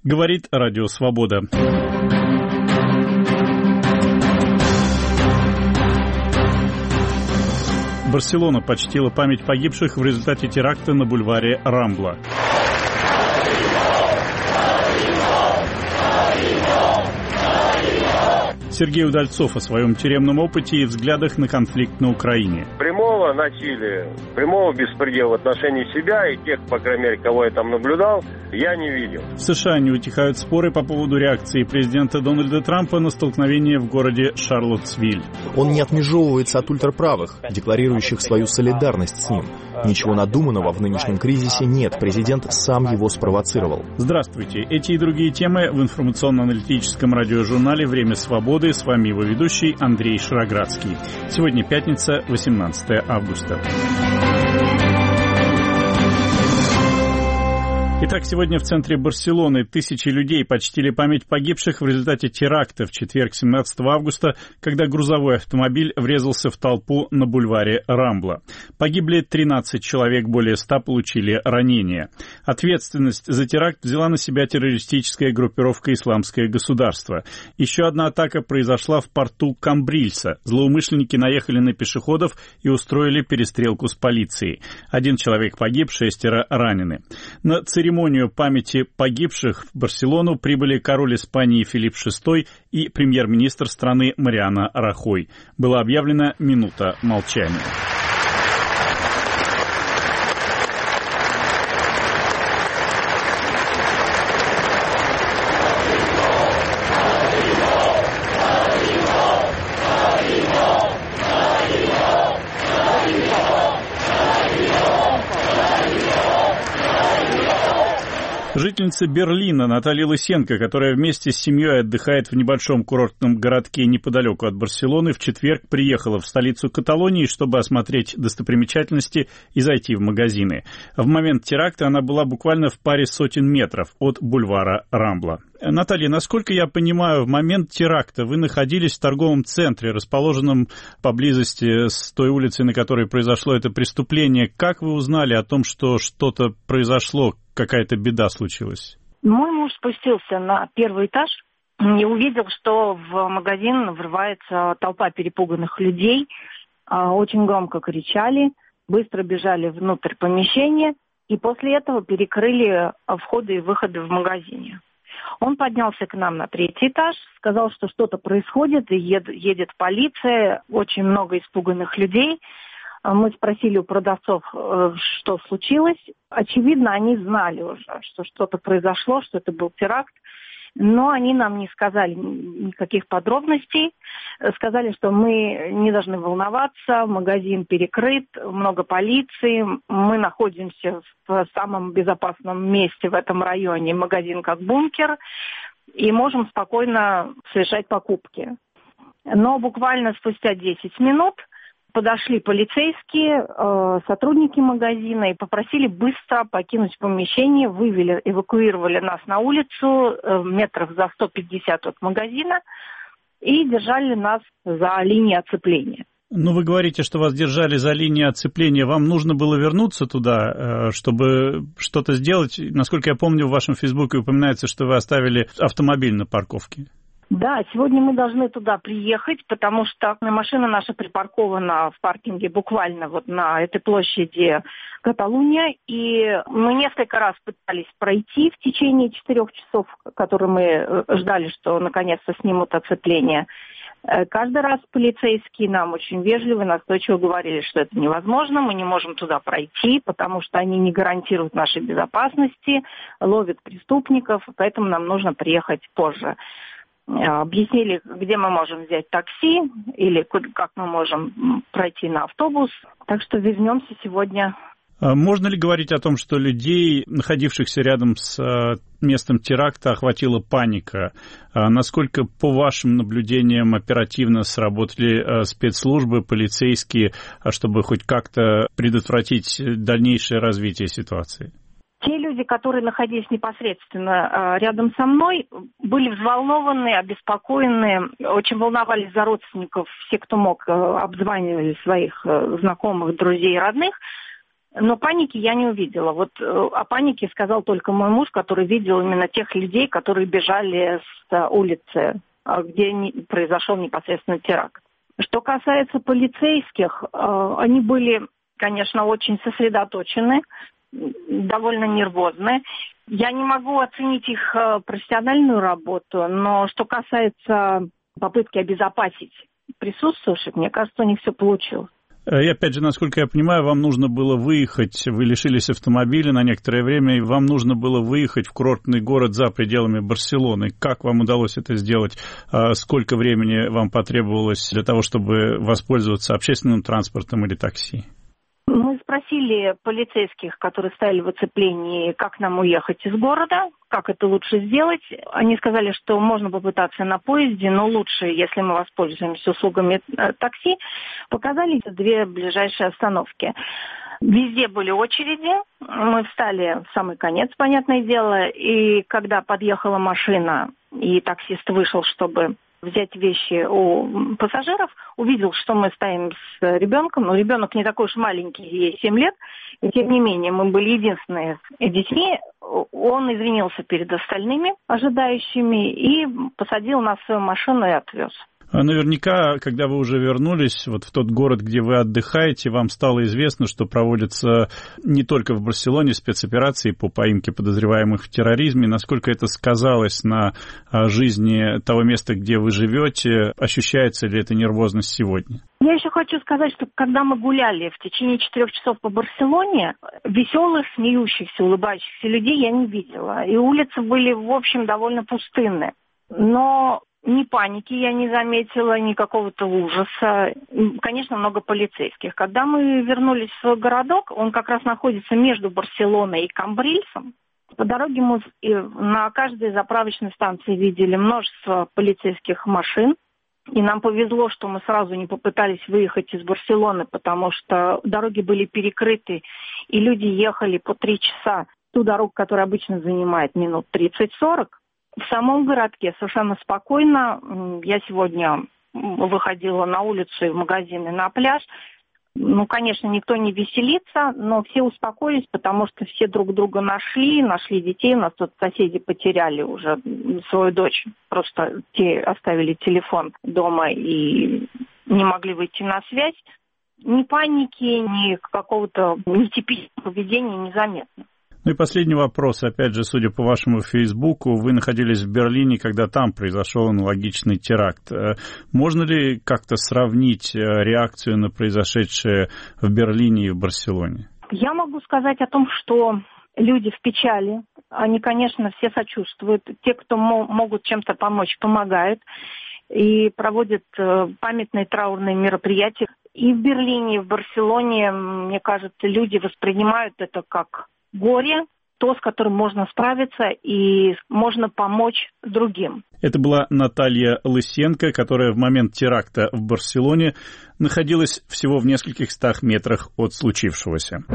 Говорит Радио Свобода. Барселона почтила память погибших в результате теракта на бульваре Рамбла. Сергей Удальцов о своем тюремном опыте и взглядах на конфликт на Украине. Прямого насилия, прямого беспредела в отношении себя и тех, по крайней мере, кого я там наблюдал, я не видел. В США не утихают споры по поводу реакции президента Дональда Трампа на столкновение в городе Шарлоттсвиль. Он не отмежевывается от ультраправых, декларирующих свою солидарность с ним. Ничего надуманного в нынешнем кризисе нет, президент сам его спровоцировал. Здравствуйте. Эти и другие темы в информационно-аналитическом радиожурнале «Время свободы». С вами его ведущий Андрей Шароградский. Сегодня пятница, 18 августа. Итак, сегодня в центре Барселоны тысячи людей почтили память погибших в результате теракта в четверг, 17 августа, когда грузовой автомобиль врезался в толпу на бульваре Рамбла. Погибли 13 человек, более 100 получили ранения. Ответственность за теракт взяла на себя террористическая группировка «Исламское государство». Еще одна атака произошла в порту Камбрильса. Злоумышленники наехали на пешеходов и устроили перестрелку с полицией. 1 человек погиб, 6 ранены. На церемонию памяти погибших в Барселону прибыли король Испании Филипп VI и премьер-министр страны Мариано Рахой. Была объявлена минута молчания. Жительница Берлина Наталья Лысенко, которая вместе с семьей отдыхает в небольшом курортном городке неподалеку от Барселоны, в четверг приехала в столицу Каталонии, чтобы осмотреть достопримечательности и зайти в магазины. В момент теракта она была буквально в паре сотен метров от бульвара Рамбла. Наталья, насколько я понимаю, в момент теракта вы находились в торговом центре, расположенном поблизости с той улицы, на которой произошло это преступление. Как вы узнали о том, что что-то произошло, какая-то беда случилась? Мой муж спустился на первый этаж и увидел, что в магазин врывается толпа перепуганных людей, очень громко кричали, быстро бежали внутрь помещения и после этого перекрыли входы и выходы в магазине. Он поднялся к нам на 3-й этаж, сказал, что что-то происходит, и едет полиция, очень много испуганных людей. Мы спросили у продавцов, что случилось. Очевидно, они знали уже, что что-то произошло, что это был теракт. Но они нам не сказали никаких подробностей. Сказали, что мы не должны волноваться, магазин перекрыт, много полиции. Мы находимся в самом безопасном месте в этом районе. Магазин как бункер. И можем спокойно совершать покупки. Но буквально спустя 10 минут подошли полицейские, сотрудники магазина и попросили быстро покинуть помещение, эвакуировали нас на улицу метров за 150 от магазина и держали нас за линией оцепления. Ну, вы говорите, что вас держали за линией оцепления. Вам нужно было вернуться туда, чтобы что-то сделать. Насколько я помню, в вашем Фейсбуке упоминается, что вы оставили автомобиль на парковке. Да, сегодня мы должны туда приехать, потому что машина наша припаркована в паркинге буквально вот на этой площади Каталуния. И мы несколько раз пытались пройти в течение 4 часов, которые мы ждали, что наконец-то снимут оцепление. Каждый раз полицейские нам очень вежливо и настойчиво говорили, что это невозможно, мы не можем туда пройти, потому что они не гарантируют нашей безопасности, ловят преступников, поэтому нам нужно приехать позже. Объяснили, где мы можем взять такси или как мы можем пройти на автобус. Так что вернемся сегодня. Можно ли говорить о том, что людей, находившихся рядом с местом теракта, охватила паника? Насколько, по вашим наблюдениям, оперативно сработали спецслужбы, полицейские, чтобы хоть как-то предотвратить дальнейшее развитие ситуации? Те люди, которые находились непосредственно рядом со мной, были взволнованы, обеспокоены, очень волновались за родственников. Все, кто мог, обзванивали своих знакомых, друзей и родных. Но паники я не увидела. Вот о панике сказал только мой муж, который видел именно тех людей, которые бежали с улицы, где произошел непосредственно теракт. Что касается полицейских, они были, конечно, очень сосредоточены, довольно нервозны. Я не могу оценить их профессиональную работу, но что касается попытки обезопасить присутствующих, мне кажется, у них все получилось. И опять же, насколько я понимаю, вам нужно было выехать, вы лишились автомобиля на некоторое время, и вам нужно было выехать в курортный город за пределами Барселоны. Как вам удалось это сделать? Сколько времени вам потребовалось для того, чтобы воспользоваться общественным транспортом или такси? Мы спросили полицейских, которые стояли в оцеплении, как нам уехать из города, как это лучше сделать. Они сказали, что можно попытаться на поезде, но лучше, если мы воспользуемся услугами такси. Показали 2 ближайшие остановки. Везде были очереди. Мы встали в самый конец, понятное дело. И когда подъехала машина, и таксист вышел, чтобы взять вещи у пассажиров, увидел, что мы стоим с ребенком. Но ребенок не такой уж маленький, ей 7 лет. И тем не менее, мы были единственные детьми. Он извинился перед остальными ожидающими и посадил нас в свою машину и отвез. Наверняка, когда вы уже вернулись вот в тот город, где вы отдыхаете, вам стало известно, что проводятся не только в Барселоне спецоперации по поимке подозреваемых в терроризме. Насколько это сказалось на жизни того места, где вы живете? Ощущается ли эта нервозность сегодня? Я еще хочу сказать, что когда мы гуляли в течение 4 часов по Барселоне, веселых, смеющихся, улыбающихся людей я не видела. И улицы были, в общем, довольно пустынны. Но ни паники я не заметила, ни какого-то ужаса. Конечно, много полицейских. Когда мы вернулись в свой городок, он как раз находится между Барселоной и Камбрильсом. По дороге мы на каждой заправочной станции видели множество полицейских машин. И нам повезло, что мы сразу не попытались выехать из Барселоны, потому что дороги были перекрыты, и люди ехали по 3 часа. Ту дорогу, которая обычно занимает минут 30-40. В самом городке совершенно спокойно. Я сегодня выходила на улицу и в магазины, на пляж. Ну, конечно, никто не веселится, но все успокоились, потому что все друг друга нашли детей. У нас тут соседи потеряли уже свою дочь. Просто те оставили телефон дома и не могли выйти на связь. Ни паники, ни какого-то нетипичного поведения незаметно. Ну и последний вопрос. Опять же, судя по вашему Фейсбуку, вы находились в Берлине, когда там произошел аналогичный теракт. Можно ли как-то сравнить реакцию на произошедшее в Берлине и в Барселоне? Я могу сказать о том, что люди в печали. Они, конечно, все сочувствуют. Те, кто могут чем-то помочь, помогают. И проводят памятные траурные мероприятия. И в Берлине, и в Барселоне, мне кажется, люди воспринимают это как горе, то, с которым можно справиться и можно помочь другим. Это была Наталья Лысенко, которая в момент теракта в Барселоне находилась всего в нескольких 100 метрах от случившегося.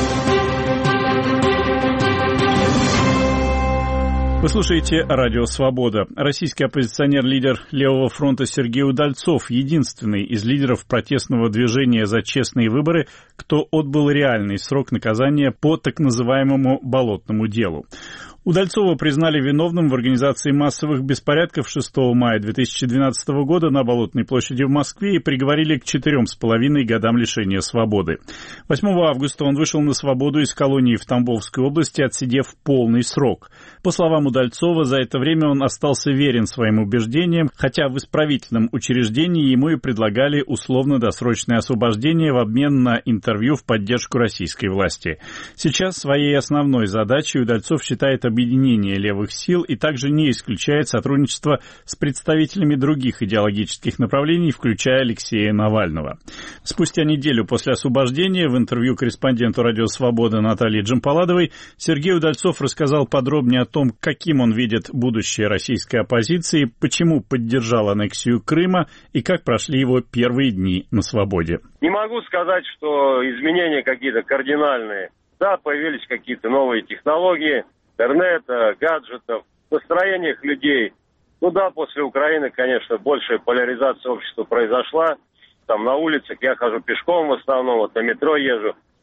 Вы слушаете «Радио Свобода». Российский оппозиционер-лидер Левого фронта Сергей Удальцов, единственный из лидеров протестного движения «За честные выборы», кто отбыл реальный срок наказания по так называемому «болотному делу». Удальцова признали виновным в организации массовых беспорядков 6 мая 2012 года на Болотной площади в Москве и приговорили к 4,5 годам лишения свободы. 8 августа он вышел на свободу из колонии в Тамбовской области, отсидев полный срок. По словам Удальцова, за это время он остался верен своим убеждениям, хотя в исправительном учреждении ему и предлагали условно-досрочное освобождение в обмен на интервью в поддержку российской власти. Сейчас своей основной задачей Удальцов считает объединение левых сил и также не исключает сотрудничество с представителями других идеологических направлений, включая Алексея Навального. Спустя неделю после освобождения в интервью корреспонденту «Радио Свобода» Наталье Джампаладовой Сергей Удальцов рассказал подробнее о том, каким он видит будущее российской оппозиции, почему поддержал аннексию Крыма и как прошли его первые дни на свободе. Не могу сказать, что изменения какие-то кардинальные. Да, появились какие-то новые технологии, интернета, гаджетов, в настроениях людей. Ну да, после Украины, конечно, большая поляризация общества произошла. Там на улицах я хожу пешком в основном, вот на метро езжу.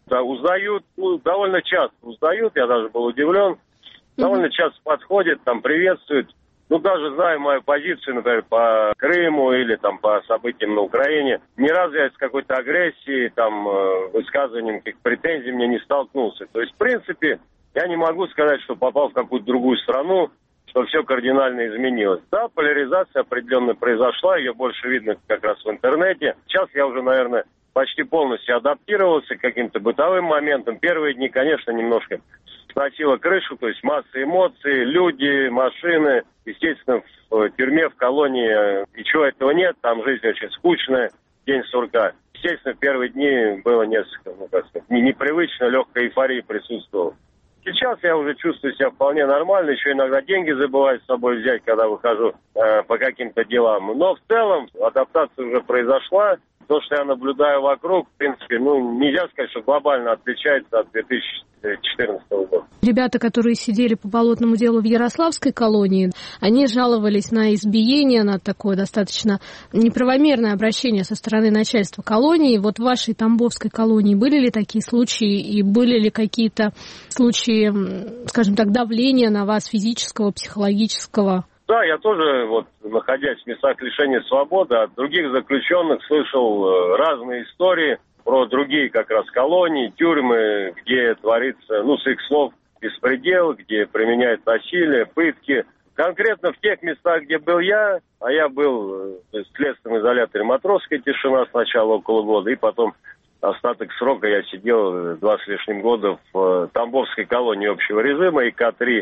Да, узнают, довольно часто узнают, я даже был удивлен. Довольно часто подходят, там приветствуют. Даже зная мою позицию, например, по Крыму или там по событиям на Украине, ни разу я с какой-то агрессией, там, высказыванием каких-то претензий мне не столкнулся. То есть, в принципе, я не могу сказать, что попал в какую-то другую страну, что все кардинально изменилось. Да, поляризация определенно произошла, ее больше видно как раз в интернете. Сейчас я уже, наверное, почти полностью адаптировался к каким-то бытовым моментам. Первые дни, конечно, немножко сносило крышу, то есть масса эмоций, люди, машины. Естественно, в тюрьме, в колонии ничего этого нет, там жизнь очень скучная, день сурка. Естественно, в первые дни было несколько, непривычно, легкая эйфория присутствовала. Сейчас я уже чувствую себя вполне нормально, еще иногда деньги забываю с собой взять, когда выхожу по каким-то делам. Но в целом адаптация уже произошла. То, что я наблюдаю вокруг, в принципе, нельзя сказать, что глобально отличается от 2014 года. Ребята, которые сидели по болотному делу в Ярославской колонии, они жаловались на избиение, на такое достаточно неправомерное обращение со стороны начальства колонии. Вот в вашей Тамбовской колонии были ли такие случаи и были ли какие-то случаи, скажем так, давления на вас физического, психологического? Да, я тоже, находясь в местах лишения свободы, от других заключенных слышал разные истории про другие как раз колонии, тюрьмы, где творится, с их слов, беспредел, где применяют насилие, пытки. Конкретно в тех местах, где был я, а я был в следственном изоляторе «Матросская тишина» сначала около года, и потом остаток срока я сидел 2 с лишним года в Тамбовской колонии общего режима ИК-3.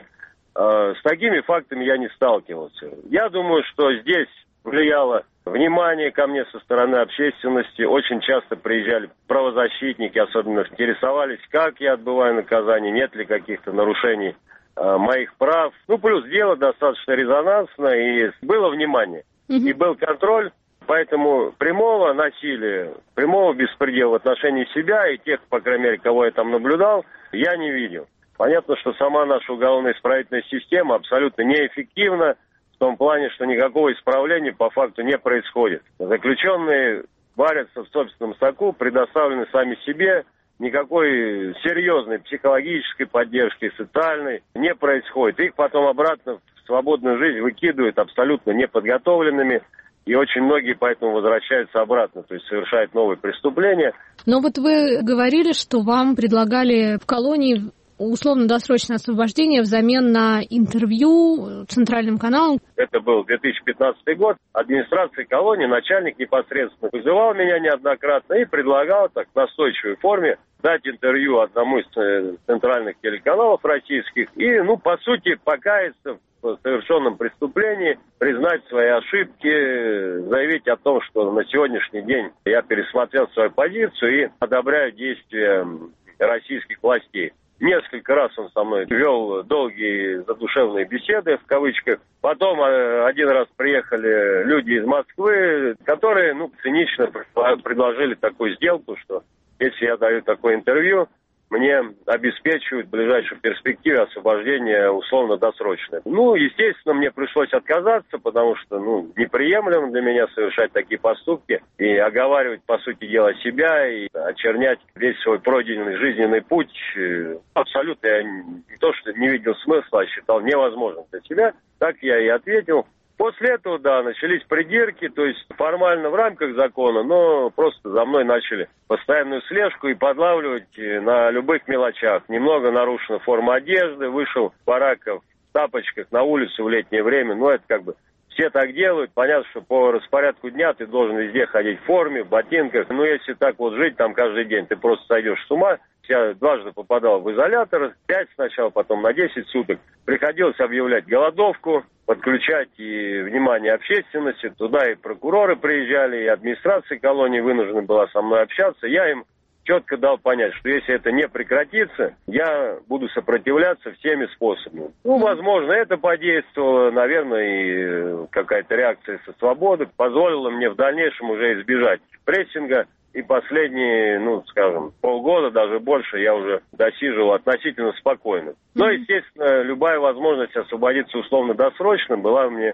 С такими фактами я не сталкивался. Я думаю, что здесь влияло внимание ко мне со стороны общественности. Очень часто приезжали правозащитники, особенно интересовались, как я отбываю наказание, нет ли каких-то нарушений моих прав. Плюс дело достаточно резонансное, и было внимание, и был контроль. Поэтому прямого насилия, прямого беспредела в отношении себя и тех, по крайней мере, кого я там наблюдал, я не видел. Понятно, что сама наша уголовная исправительная система абсолютно неэффективна в том плане, что никакого исправления по факту не происходит. Заключенные варятся в собственном соку, предоставлены сами себе, никакой серьезной психологической поддержки, социальной не происходит. Их потом обратно в свободную жизнь выкидывают абсолютно неподготовленными, и очень многие поэтому возвращаются обратно, то есть совершают новые преступления. Но вы говорили, что вам предлагали в колонии условно-досрочное освобождение взамен на интервью центральным каналом. Это был 2015 год. Администрация колонии, начальник непосредственно вызывал меня неоднократно и предлагал так в настойчивой форме дать интервью одному из центральных телеканалов российских и, по сути, покаяться в совершенном преступлении, признать свои ошибки, заявить о том, что на сегодняшний день я пересмотрел свою позицию и одобряю действия российских властей. Несколько раз он со мной вел долгие задушевные беседы, в кавычках. Потом один раз приехали люди из Москвы, которые, цинично предложили такую сделку, что если я даю такое интервью, мне обеспечивают в ближайшей перспективе освобождение условно-досрочное. Естественно, мне пришлось отказаться, потому что, неприемлемо для меня совершать такие поступки и оговаривать, по сути дела, себя и очернять весь свой пройденный жизненный путь. Абсолютно я не то, что не видел смысла, а считал невозможным для себя. Так я и ответил. После этого, начались придирки, то есть формально в рамках закона, но просто за мной начали постоянную слежку и подлавливать на любых мелочах. Немного нарушена форма одежды, вышел в бараках в тапочках на улицу в летнее время, это все так делают. Понятно, что по распорядку дня ты должен везде ходить в форме, в ботинках. Если так жить там каждый день, ты просто сойдешь с ума. Я дважды попадал в изолятор, 5 сначала, потом на 10 суток. Приходилось объявлять голодовку, подключать и внимание общественности. Туда и прокуроры приезжали, и администрация колонии вынуждена была со мной общаться. Я им четко дал понять, что если это не прекратится, я буду сопротивляться всеми способами. Возможно, это подействовало, наверное, и какая-то реакция со свободы позволила мне в дальнейшем уже избежать прессинга. И последние, полгода, даже больше, я уже досиживал относительно спокойно. Но, естественно, любая возможность освободиться условно-досрочно была мне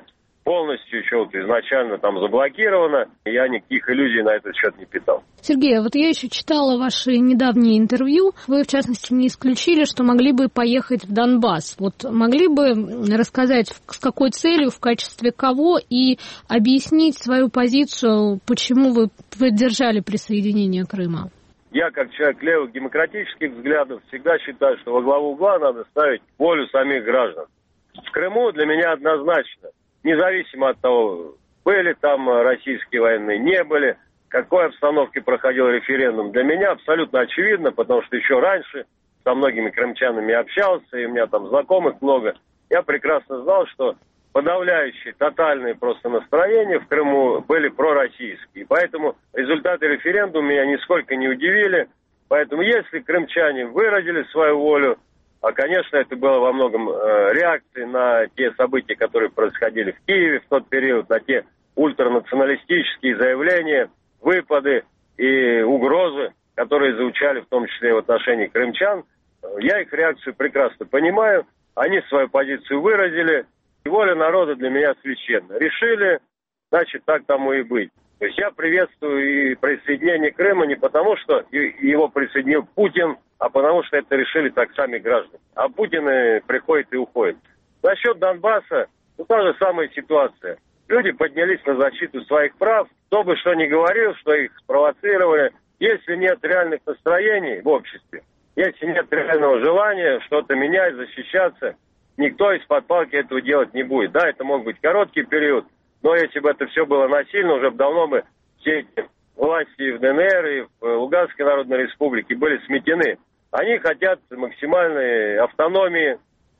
полностью еще вот изначально там заблокировано. Я никаких иллюзий на этот счет не питал. Сергей, вот я еще читала ваши недавние интервью. Вы, в частности, не исключили, что могли бы поехать в Донбасс. Вот могли бы рассказать, с какой целью, в качестве кого, и объяснить свою позицию, почему вы поддержали присоединение Крыма? Я, как человек левых демократических взглядов, всегда считаю, что во главу угла надо ставить волю самих граждан. В Крыму для меня однозначно, независимо от того, были там российские военные, не были, в какой обстановке проходил референдум, для меня абсолютно очевидно, потому что еще раньше со многими крымчанами общался, и у меня там знакомых много. Я прекрасно знал, что подавляющие, тотальные просто настроения в Крыму были пророссийские. Поэтому результаты референдума меня нисколько не удивили. Поэтому если крымчане выразили свою волю, а, конечно, это было во многом реакцией на те события, которые происходили в Киеве в тот период, на те ультранационалистические заявления, выпады и угрозы, которые звучали в том числе в отношении крымчан. Я их реакцию прекрасно понимаю. Они свою позицию выразили. И воля народа для меня священна. Решили, значит, так тому и быть. То есть я приветствую и присоединение Крыма не потому, что его присоединил Путин, а потому что это решили так сами граждане. А Путин приходит и уходит. Насчет Донбасса, та же самая ситуация. Люди поднялись на защиту своих прав. Кто бы что ни говорил, что их спровоцировали. Если нет реальных настроений в обществе, если нет реального желания что-то менять, защищаться, никто из-под палки этого делать не будет. Да, это мог быть короткий период, но если бы это все было насильно, уже давно бы все эти власти в ДНР и в Луганской Народной Республике были сметены. Они хотят максимальной автономии.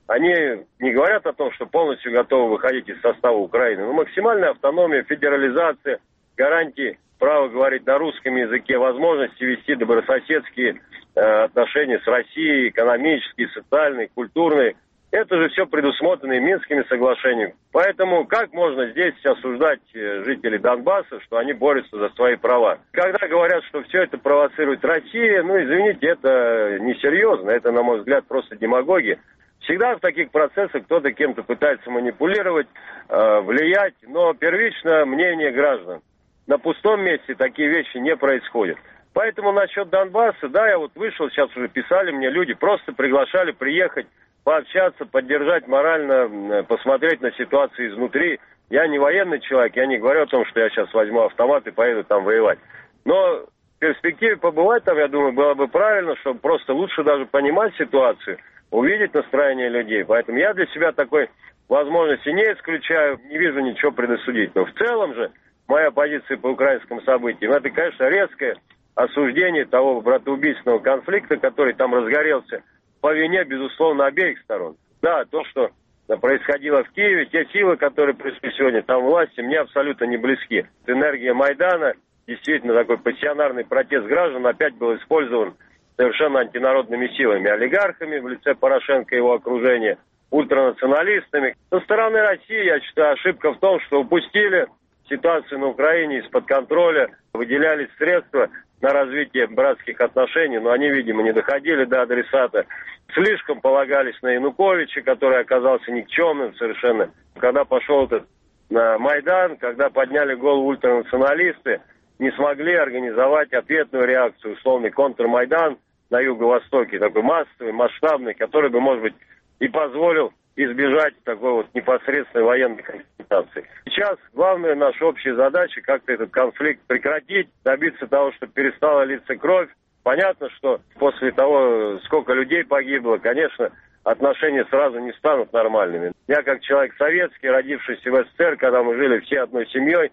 Они не говорят о том, что полностью готовы выходить из состава Украины, но максимальная автономия, федерализация, гарантии права говорить на русском языке, возможности вести добрососедские отношения с Россией, экономические, социальные, культурные. Это же все предусмотрено и Минскими соглашениями. Поэтому как можно здесь осуждать жителей Донбасса, что они борются за свои права? Когда говорят, что все это провоцирует Россия, извините, это несерьезно, это, на мой взгляд, просто демагогия. Всегда в таких процессах кто-то кем-то пытается манипулировать, влиять, но первично мнение граждан. На пустом месте такие вещи не происходят. Поэтому насчет Донбасса, да, я вот вышел, сейчас уже писали мне люди, просто приглашали приехать, пообщаться, поддержать морально, посмотреть на ситуацию изнутри. Я не военный человек, я не говорю о том, что я сейчас возьму автомат и поеду там воевать. Но в перспективе побывать там, я думаю, было бы правильно, чтобы просто лучше даже понимать ситуацию, увидеть настроение людей. Поэтому я для себя такой возможности не исключаю, не вижу ничего предосудить. Но в целом же моя позиция по украинским событиям, это, конечно, резкое осуждение того братоубийственного конфликта, который там разгорелся по вине, безусловно, обеих сторон. Да, то, что происходило в Киеве, те силы, которые пришли сегодня там власти, мне абсолютно не близки. Энергия Майдана, действительно такой пассионарный протест граждан опять был использован совершенно антинародными силами, олигархами в лице Порошенко и его окружения, ультранационалистами. Со стороны России, я считаю, ошибка в том, что упустили ситуацию на Украине из-под контроля, выделялись средства на развитие братских отношений, но они, видимо, не доходили до адресата. Слишком полагались на Януковича, который оказался никчемным совершенно. Когда пошел этот Майдан, когда подняли голову ультранационалисты, не смогли организовать ответную реакцию, условный контрмайдан на Юго-Востоке, такой массовый, масштабный, который бы, может быть, и позволил избежать такой вот непосредственной военной конфронтации. Сейчас главная наша общая задача как-то этот конфликт прекратить, добиться того, чтобы перестала литься кровь. Понятно, что после того, сколько людей погибло, конечно, отношения сразу не станут нормальными. Я как человек советский, родившийся в СССР, когда мы жили все одной семьей,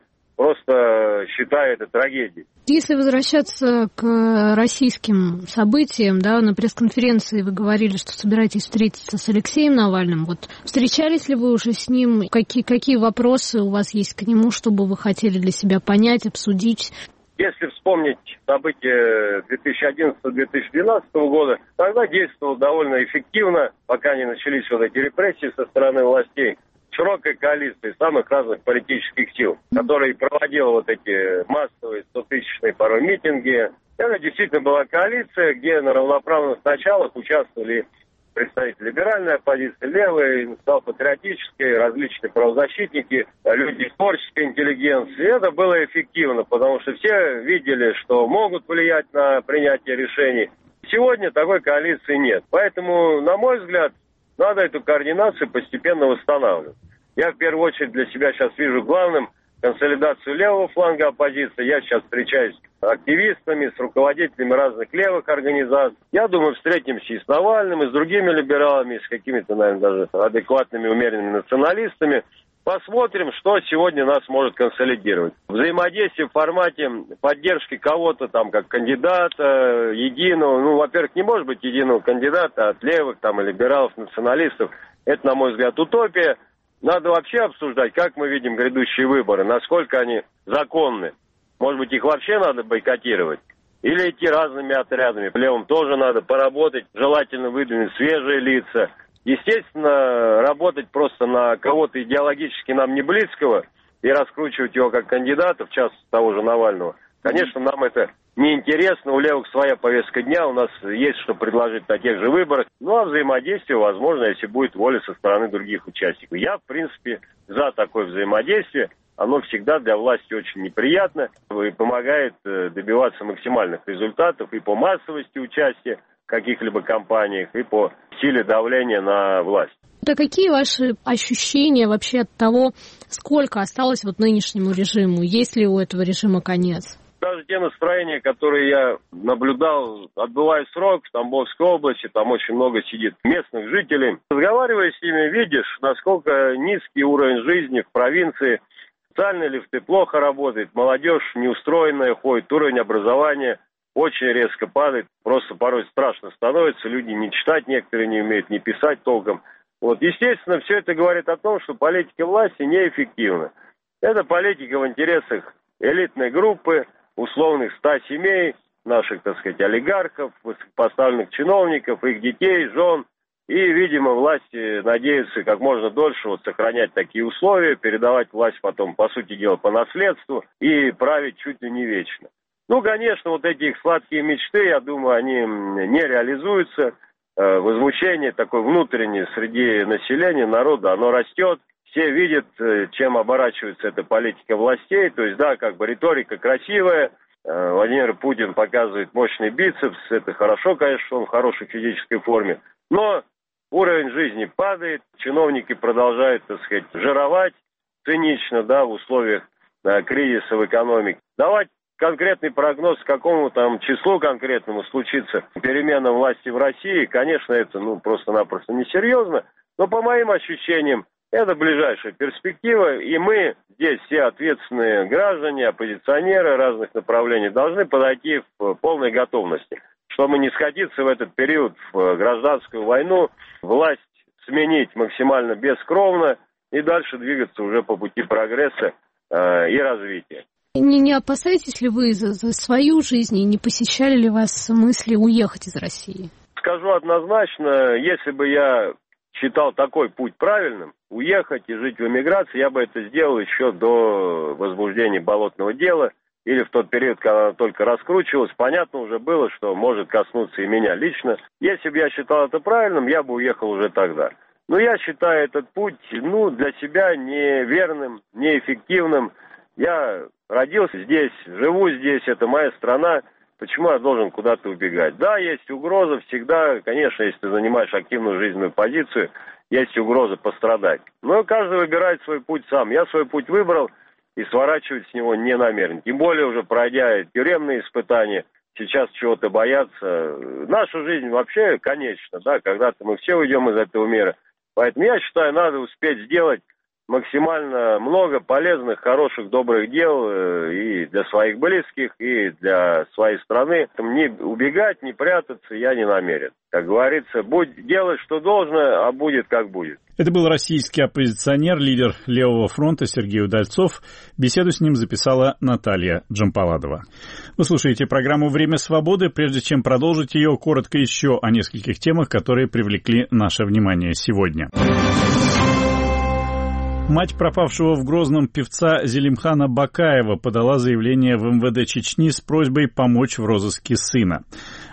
просто считаю это трагедией. Если возвращаться к российским событиям, да, на пресс-конференции вы говорили, что собираетесь встретиться с Алексеем Навальным. Вот встречались ли вы уже с ним? Какие вопросы у вас есть к нему, чтобы вы хотели для себя понять, обсудить? Если вспомнить события 2011-2012 года, тогда действовал довольно эффективно, пока не начались вот эти репрессии со стороны властей, широкой коалиции самых разных политических сил, которая проводила вот эти массовые 100-тысячные порой митинги. Это действительно была коалиция, где на равноправных началах участвовали представители либеральной оппозиции, левой, социал-патриотической, различные правозащитники, люди творческой интеллигенции. И это было эффективно, потому что все видели, что могут влиять на принятие решений. Сегодня такой коалиции нет. Поэтому, на мой взгляд, надо эту координацию постепенно восстанавливать. Я в первую очередь для себя сейчас вижу главным консолидацию левого фланга оппозиции. Я сейчас встречаюсь с активистами, с руководителями разных левых организаций. Я думаю, встретимся и с Навальным, и с другими либералами, и с какими-то, наверное, даже адекватными, умеренными националистами. Посмотрим, что сегодня нас может консолидировать. Взаимодействие в формате поддержки кого-то там, как кандидата, единого. Ну, во-первых, не может быть единого кандидата от левых там, и либералов, националистов. Это, на мой взгляд, утопия. Надо вообще обсуждать, как мы видим грядущие выборы, насколько они законны. Может быть, их вообще надо бойкотировать? Или идти разными отрядами. Левым тоже надо поработать, желательно выдвинуть свежие лица. Естественно, работать просто на кого-то идеологически нам не близкого и раскручивать его как кандидата, в частности того же Навального. Конечно, нам это неинтересно, у левых своя повестка дня, у нас есть что предложить на тех же выборах. Ну, а взаимодействие возможно, если будет воля со стороны других участников. Я, в принципе, за такое взаимодействие. Оно всегда для власти очень неприятно и помогает добиваться максимальных результатов и по массовости участия в каких-либо кампаниях, и по силе давления на власть. Да какие ваши ощущения вообще от того, сколько осталось вот нынешнему режиму? Есть ли у этого режима конец? Даже те настроения, которые я наблюдал, отбывая срок в Тамбовской области, там очень много сидит местных жителей. Разговаривая с ними, видишь, насколько низкий уровень жизни в провинции. Социальные лифты плохо работают, молодежь неустроенная ходит, уровень образования очень резко падает. Просто порой страшно становится, люди не читать некоторые не умеют, не писать толком. Вот, естественно, все это говорит о том, что политика власти неэффективна. Это политика в интересах элитной группы, условных 100 семей, наших, так сказать, олигархов, высокопоставленных чиновников, их детей, жен. И, видимо, власти надеются как можно дольше вот сохранять такие условия, передавать власть потом, по сути дела, по наследству и править чуть ли не вечно. Ну, конечно, вот эти их сладкие мечты, я думаю, они не реализуются. Возмущение такое внутреннее среди населения, народа, оно растет. Все видят, чем оборачивается эта политика властей. То есть, да, как бы риторика красивая. Владимир Путин показывает мощный бицепс. Это хорошо, конечно, что он в хорошей физической форме. Но уровень жизни падает. Чиновники продолжают, так сказать, жировать цинично, да, в условиях кризиса в экономике. Давать конкретный прогноз, к какому там числу конкретному случится перемена власти в России, конечно, это просто-напросто несерьезно. Но по моим ощущениям, это ближайшая перспектива, и мы здесь все ответственные граждане, оппозиционеры разных направлений должны подойти в полной готовности, чтобы не сходиться в этот период в гражданскую войну, власть сменить максимально бескровно и дальше двигаться уже по пути прогресса и развития. Не опасаетесь ли вы за свою жизнь и не посещали ли вас мысли уехать из России? Скажу однозначно, если бы я считал такой путь правильным, уехать и жить в эмиграции, я бы это сделал еще до возбуждения болотного дела или в тот период, когда она только раскручивалась. Понятно уже было, что может коснуться и меня лично. Если бы я считал это правильным, я бы уехал уже тогда. Но я считаю этот путь, для себя неверным, неэффективным. Я родился здесь, живу здесь, это моя страна. Почему я должен куда-то убегать? Да, есть угроза всегда, конечно, если ты занимаешь активную жизненную позицию, есть угроза пострадать. Но каждый выбирает свой путь сам. Я свой путь выбрал и сворачивать с него не намерен. Тем более уже пройдя тюремные испытания, сейчас чего-то бояться. Наша жизнь вообще конечна, да, когда-то мы все уйдем из этого мира. Поэтому я считаю, надо успеть сделать максимально много полезных, хороших, добрых дел и для своих близких, и для своей страны. Не убегать, не прятаться я не намерен. Как говорится, будь делать, что должно, а будет, как будет. Это был российский оппозиционер, лидер Левого фронта Сергей Удальцов. Беседу с ним записала Наталья Джампаладова. Вы слушаете программу «Время свободы». Прежде чем продолжить ее, коротко еще о нескольких темах, которые привлекли наше внимание сегодня. Мать пропавшего в Грозном певца Зелимхана Бакаева подала заявление в МВД Чечни с просьбой помочь в розыске сына.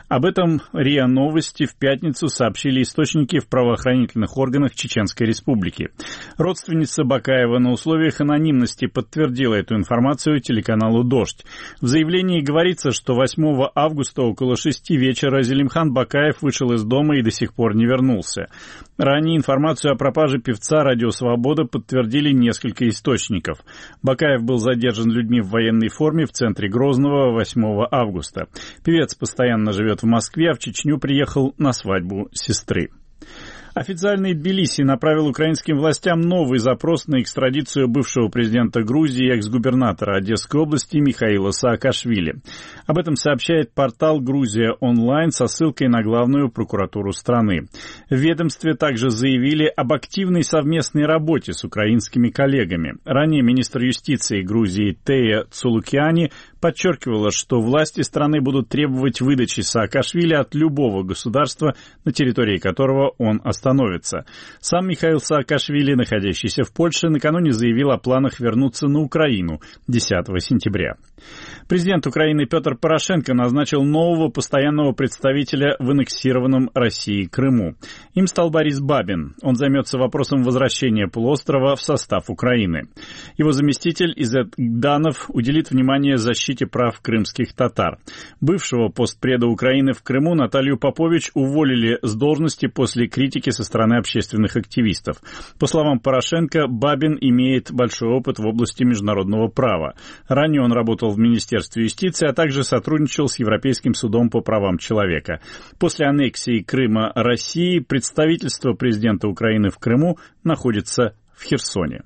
Об этом РИА Новости в пятницу сообщили источники в правоохранительных органах Чеченской Республики. Родственница Бакаева на условиях анонимности подтвердила эту информацию телеканалу «Дождь». В заявлении говорится, что 8 августа около 6 вечера Зелимхан Бакаев вышел из дома и до сих пор не вернулся. Ранее информацию о пропаже певца «Радио Свобода» подтвердили несколько источников. Бакаев был задержан людьми в военной форме в центре Грозного 8 августа. Певец постоянно живет в Москве, а в Чечню приехал на свадьбу сестры. Официальный Тбилиси направил украинским властям новый запрос на экстрадицию бывшего президента Грузии и экс-губернатора Одесской области Михаила Саакашвили. Об этом сообщает портал «Грузия онлайн» со ссылкой на главную прокуратуру страны. В ведомстве также заявили об активной совместной работе с украинскими коллегами. Ранее министр юстиции Грузии Тея Цулукиани подчеркивала, что власти страны будут требовать выдачи Саакашвили от любого государства, на территории которого он остановится. Сам Михаил Саакашвили, находящийся в Польше, накануне заявил о планах вернуться на Украину 10 сентября. Президент Украины Петр Порошенко назначил нового постоянного представителя в аннексированном Россией Крыму. Им стал Борис Бабин. Он займется вопросом возвращения полуострова в состав Украины. Его заместитель Изет Гданов уделит внимание защите прав крымских татар. Бывшего постпреда Украины в Крыму Наталью Попович уволили с должности после критики со стороны общественных активистов. По словам Порошенко, Бабин имеет большой опыт в области международного права. Ранее он работал в Министерстве юстиции, а также сотрудничал с Европейским судом по правам человека. После аннексии Крыма России представительство президента Украины в Крыму находится в Херсоне.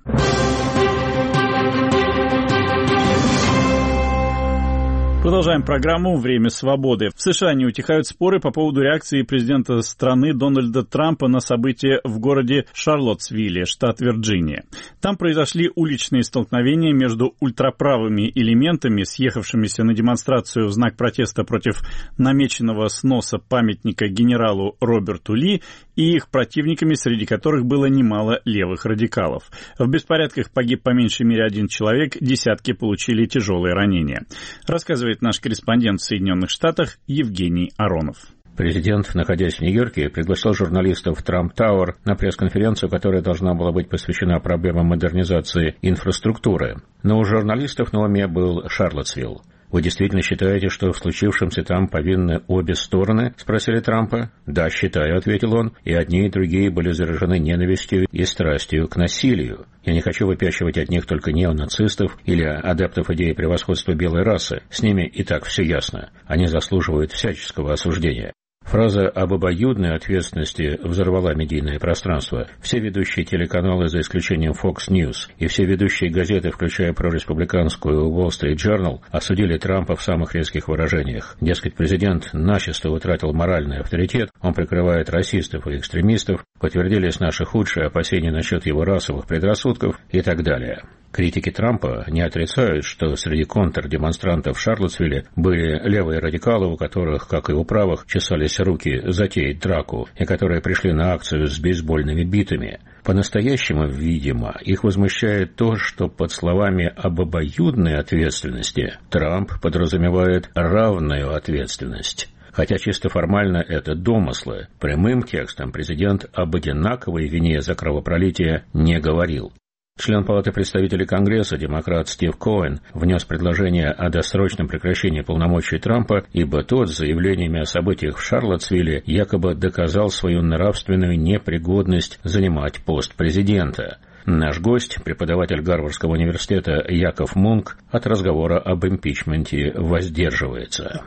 Продолжаем программу «Время свободы». В США не утихают споры по поводу реакции президента страны Дональда Трампа на события в городе Шарлоттсвилле, штат Вирджиния. Там произошли уличные столкновения между ультраправыми элементами, съехавшимися на демонстрацию в знак протеста против намеченного сноса памятника генералу Роберту Ли, и их противниками, среди которых было немало левых радикалов. В беспорядках погиб по меньшей мере 1 человек, десятки получили тяжелые ранения. Рассказывает наш корреспондент в Соединенных Штатах Евгений Аронов. Президент, находясь в Нью-Йорке, пригласил журналистов в Трамп-Тауэр на пресс-конференцию, которая должна была быть посвящена проблемам модернизации инфраструктуры. Но у журналистов на уме был Шарлоттсвилл. «Вы действительно считаете, что в случившемся там повинны обе стороны?» — спросили Трампа. «Да, считаю», — ответил он, — «и одни и другие были заражены ненавистью и страстью к насилию. Я не хочу выпячивать от них только неонацистов или адептов идеи превосходства белой расы. С ними и так все ясно. Они заслуживают всяческого осуждения». Фраза об обоюдной ответственности взорвала медийное пространство. Все ведущие телеканалы, за исключением Fox News, и все ведущие газеты, включая прореспубликанскую Wall Street Journal, осудили Трампа в самых резких выражениях. Дескать, президент начисто утратил моральный авторитет, он прикрывает расистов и экстремистов, подтвердились наши худшие опасения насчет его расовых предрассудков и так далее. Критики Трампа не отрицают, что среди контрдемонстрантов в Шарлоттсвилле были левые радикалы, у которых, как и у правых, чесались руки затеять драку, и которые пришли на акцию с бейсбольными битами. По-настоящему, видимо, их возмущает то, что под словами об обоюдной ответственности Трамп подразумевает равную ответственность. Хотя чисто формально это домыслы, прямым текстом президент об одинаковой вине за кровопролитие не говорил. Член Палаты представителей Конгресса, демократ Стив Коэн, внес предложение о досрочном прекращении полномочий Трампа, ибо тот с заявлениями о событиях в Шарлоттсвилле якобы доказал свою нравственную непригодность занимать пост президента. Наш гость, преподаватель Гарвардского университета Яков Мунк, от разговора об импичменте воздерживается.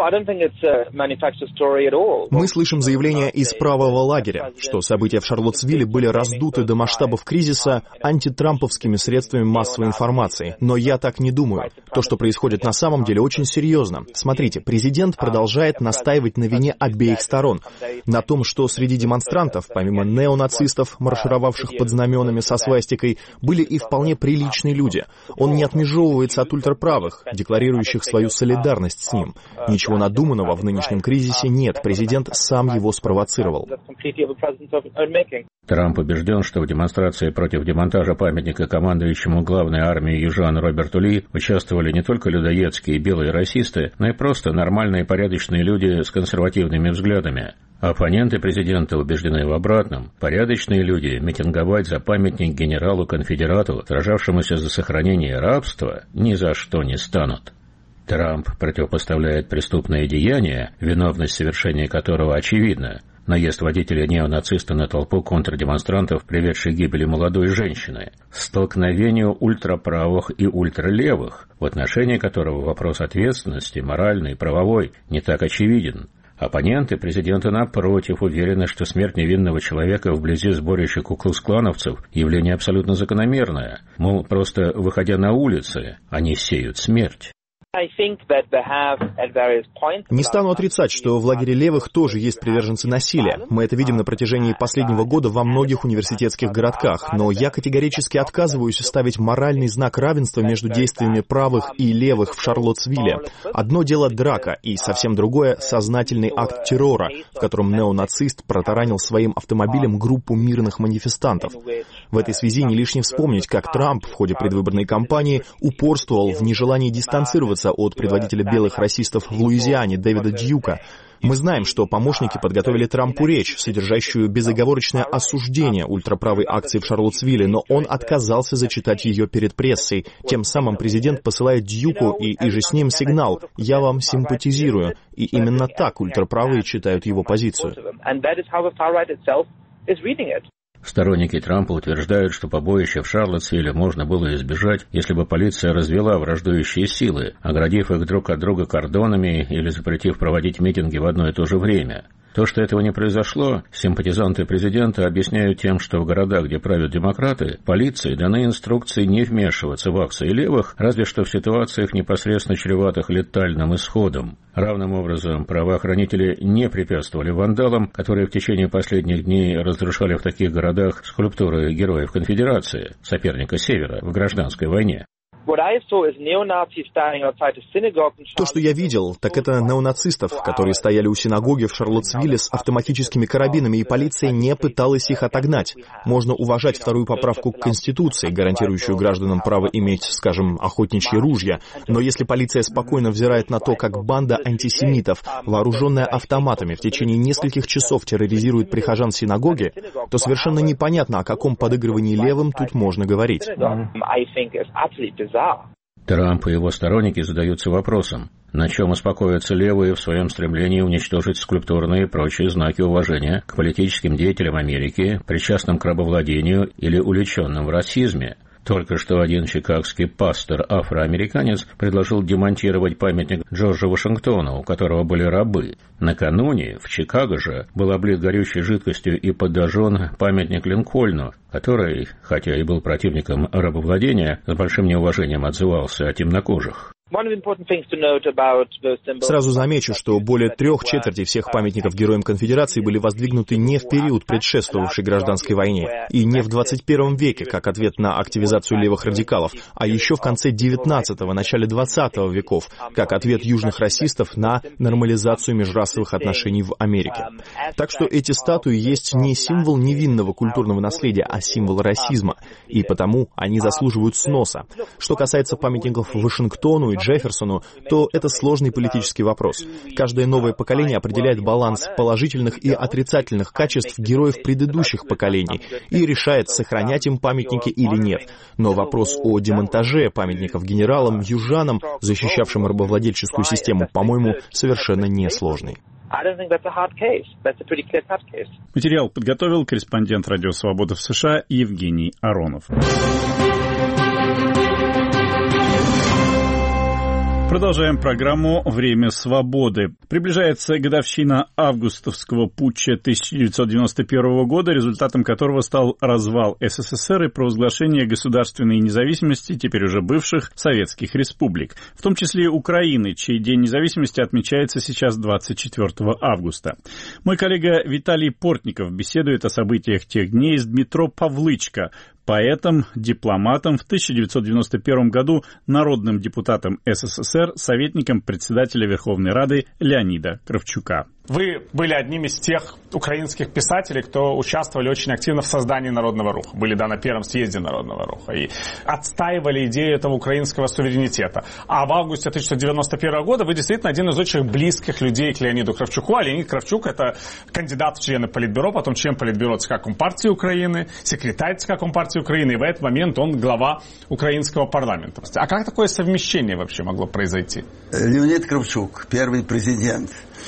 Мы слышим заявления из правого лагеря, что события в Шарлоттсвилле были раздуты до масштабов кризиса антитрамповскими средствами массовой информации. Но я так не думаю. То, что происходит на самом деле, очень серьезно. Смотрите, президент продолжает настаивать на вине обеих сторон. На том, что среди демонстрантов, помимо неонацистов, маршировавших под знаменами со свастикой, были и вполне приличные люди. Он не отмежевывается от ультраправых, декларирующих свою солидарность с ним. Ничего надуманного в нынешнем кризисе нет, президент сам его спровоцировал. Трамп убежден, что в демонстрации против демонтажа памятника командующему главной армией южан Роберту Ли участвовали не только людоедские белые расисты, но и просто нормальные порядочные люди с консервативными взглядами. Оппоненты президента убеждены в обратном. Порядочные люди митинговать за памятник генералу-конфедерату, сражавшемуся за сохранение рабства, ни за что не станут. Трамп противопоставляет преступное деяние, виновность совершения которого очевидна. Наезд водителя неонациста на толпу контрдемонстрантов, приведший к гибели молодой женщины, столкновению ультраправых и ультралевых, в отношении которого вопрос ответственности, моральной и правовой, не так очевиден. Оппоненты президента, напротив, уверены, что смерть невинного человека вблизи сборища куклукс-клановцев – явление абсолютно закономерное. Мол, просто выходя на улицы, они сеют смерть. Не стану отрицать, что в лагере левых тоже есть приверженцы насилия. Мы это видим на протяжении последнего года во многих университетских городках. Но я категорически отказываюсь ставить моральный знак равенства между действиями правых и левых в Шарлоттсвилле. Одно дело драка, и совсем другое — сознательный акт террора, в котором неонацист протаранил своим автомобилем группу мирных манифестантов. В этой связи не лишне вспомнить, как Трамп в ходе предвыборной кампании упорствовал в нежелании дистанцироваться от предводителя белых расистов в Луизиане Дэвида Дьюка. Мы знаем, что помощники подготовили Трампу речь, содержащую безоговорочное осуждение ультраправой акции в Шарлоттсвилле, но он отказался зачитать ее перед прессой. Тем самым президент посылает Дьюку и же с ним сигнал «Я вам симпатизирую». И именно так ультраправые читают его позицию. Сторонники Трампа утверждают, что побоище в Шарлоттсвилле можно было избежать, если бы полиция развела враждующие силы, оградив их друг от друга кордонами или запретив проводить митинги в одно и то же время. То, что этого не произошло, симпатизанты президента объясняют тем, что в городах, где правят демократы, полиции даны инструкции не вмешиваться в акции левых, разве что в ситуациях, непосредственно чреватых летальным исходом. Равным образом, правоохранители не препятствовали вандалам, которые в течение последних дней разрушали в таких городах скульптуры героев Конфедерации, соперника Севера в гражданской войне. То, что я видел, так это неонацистов, которые стояли у синагоги в Шарлоттсвилле с автоматическими карабинами, и полиция не пыталась их отогнать. Можно уважать вторую поправку к Конституции, гарантирующую гражданам право иметь, скажем, охотничьи ружья, но если полиция спокойно взирает на то, как банда антисемитов, вооруженная автоматами, в течение нескольких часов терроризирует прихожан синагоги, то совершенно непонятно, о каком подыгрывании левым тут можно говорить. Трамп и его сторонники задаются вопросом, на чем успокоятся левые в своем стремлении уничтожить скульптурные и прочие знаки уважения к политическим деятелям Америки, причастным к рабовладению или увлеченным в расизме. Только что один чикагский пастор-афроамериканец предложил демонтировать памятник Джорджу Вашингтону, у которого были рабы. Накануне в Чикаго же был облит горючей жидкостью и подожжен памятник Линкольну, который, хотя и был противником рабовладения, с большим неуважением отзывался о темнокожих. Сразу замечу, что более 3/4 всех памятников героям Конфедерации были воздвигнуты не в период, предшествовавшей гражданской войне, и не в 21 веке, как ответ на активизацию левых радикалов, а еще в конце 19-го, начале 20 веков, как ответ южных расистов на нормализацию межрасовых отношений в Америке. Так что эти статуи есть не символ невинного культурного наследия, а символ расизма, и потому они заслуживают сноса. Что касается памятников Вашингтону и Джефферсону, то это сложный политический вопрос. Каждое новое поколение определяет баланс положительных и отрицательных качеств героев предыдущих поколений и решает, сохранять им памятники или нет. Но вопрос о демонтаже памятников генералам, южанам, защищавшим рабовладельческую систему, по-моему, совершенно несложный. Материал подготовил корреспондент Радио Свобода в США Евгений Аронов. Продолжаем программу «Время свободы». Приближается годовщина августовского путча 1991 года, результатом которого стал развал СССР и провозглашение государственной независимости теперь уже бывших советских республик, в том числе Украины, чей День независимости отмечается сейчас 24 августа. Мой коллега Виталий Портников беседует о событиях тех дней с Дмитро Павлычко, поэтом, дипломатом, в 1991 году народным депутатом СССР, советником председателя Верховной Рады Леонида Кравчука. Вы были одним из тех украинских писателей, кто участвовали очень активно в создании Народного Руха. Были, на первом съезде Народного Руха. И отстаивали идею этого украинского суверенитета. А в августе 1991 года вы действительно один из очень близких людей к Леониду Кравчуку. А Леонид Кравчук — это кандидат в члены Политбюро, потом член Политбюро ЦК Компартии Украины, секретарь ЦК Компартии Украины. И в этот момент он глава украинского парламента. А как такое совмещение вообще могло произойти? Леонид Кравчук, первый президент.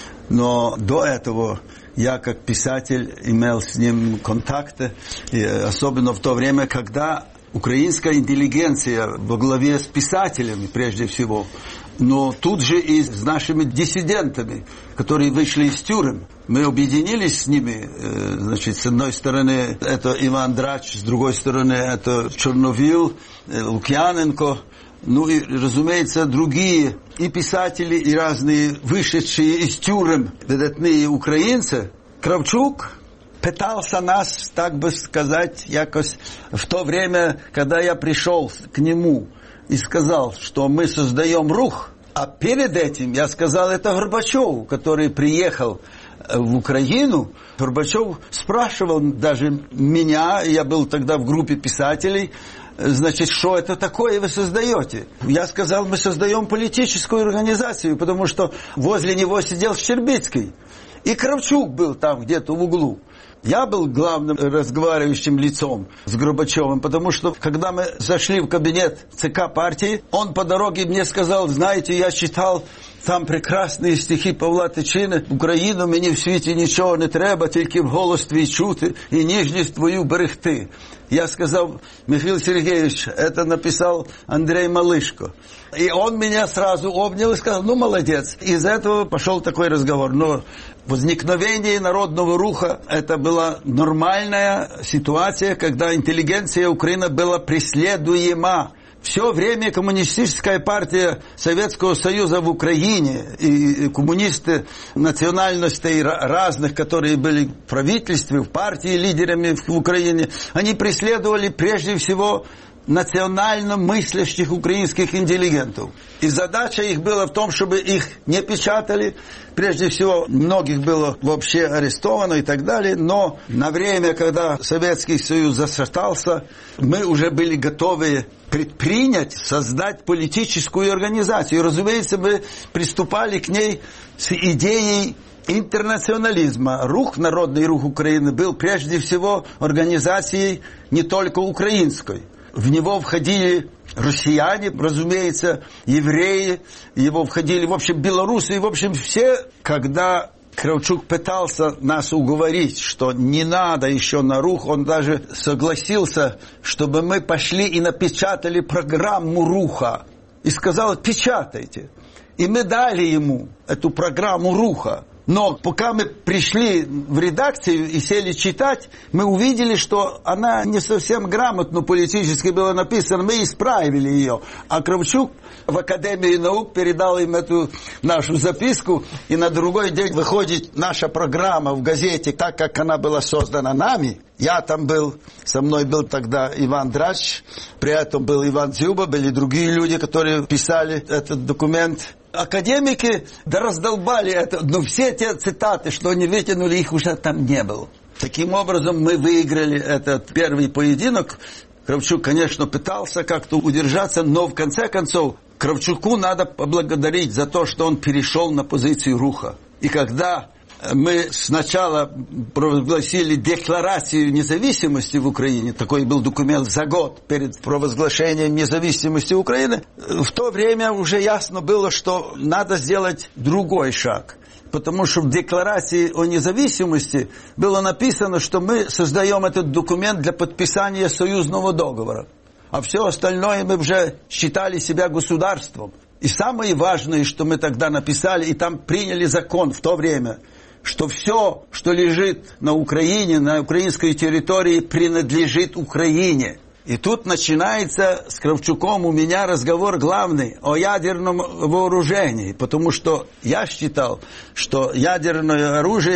Но до этого я, как писатель, имел с ним контакты, особенно в то время, когда украинская интеллигенция во главе с писателями, прежде всего, но тут же и с нашими диссидентами, которые вышли из тюрем. Мы объединились с ними. Значит, с одной стороны, это Иван Драч, с другой стороны, это Черновил, Лукьяненко. Ну и, разумеется, другие и писатели, и разные вышедшие из тюрем видатные украинцы. Кравчук пытался нас, так бы сказать, якось в то время, когда я пришел к нему и сказал, что мы создаем рух. А перед этим я сказал это Горбачеву, который приехал в Украину. Горбачев спрашивал даже меня, я был тогда в группе писателей, значит, что это такое вы создаете? Я сказал, мы создаем политическую организацию, потому что возле него сидел Щербицкий. И Кравчук был там где-то в углу. Я был главным разговаривающим лицом с Горбачевым, потому что, когда мы зашли в кабинет ЦК партии, он по дороге мне сказал, знаете, я читал там прекрасні стихи Павла Тичини. Україну мені в світі нічого не треба, тільки голос твій чути і ніжність твою берегти. Я сказал, Михаил Сергеевич, это написал Андрей Малышко. И он меня сразу обнял и сказал, ну, молодец. Из этого пошел такой разговор. Но возникновение народного руха, это была нормальная ситуация, когда интеллигенция Украины была преследуема. Все время коммунистическая партия Советского Союза в Украине и коммунисты национальностей разных, которые были в правительстве, в партии лидерами в Украине, они преследовали прежде всего национально мыслящих украинских интеллигентов. И задача их была в том, чтобы их не печатали. Прежде всего, многих было вообще арестовано и так далее. Но на время, когда Советский Союз зашатался, мы уже были готовы предпринять, создать политическую организацию. И, разумеется, мы приступали к ней с идеей интернационализма. Рух, Народный рух Украины, был прежде всего организацией не только украинской. В него входили россияне, разумеется, евреи, в него входили, в общем, белорусы, и, в общем, все. Когда Кравчук пытался нас уговорить, что не надо еще на рух, он даже согласился, чтобы мы пошли и напечатали программу руха. И сказал, печатайте. И мы дали ему эту программу руха. Но пока мы пришли в редакцию и сели читать, мы увидели, что она не совсем грамотно политически была написана. Мы исправили ее. А Кравчук в Академии наук передал им эту нашу записку. И на другой день выходит наша программа в газете, так как она была создана нами. Я там был, со мной был тогда Иван Драч, при этом был Иван Дзюба, были другие люди, которые писали этот документ. Академики раздолбали это, но все те цитаты, что они вытянули, их уже там не было. Таким образом, мы выиграли этот первый поединок. Кравчук, конечно, пытался как-то удержаться, но в конце концов Кравчуку надо поблагодарить за то, что он перешел на позицию руха. И когда мы сначала провозгласили декларацию независимости в Украине, такой был документ за год перед провозглашением независимости Украины, в то время уже ясно было, что надо сделать другой шаг. Потому что в декларации о независимости было написано, что мы создаем этот документ для подписания союзного договора. А все остальное мы уже считали себя государством. И самое важное, что мы тогда написали, и там приняли закон в то время, что все, что лежит на Украине, на украинской территории, принадлежит Украине. И тут начинается с Кравчуком у меня разговор главный о ядерном вооружении, потому что я считал, что ядерное оружие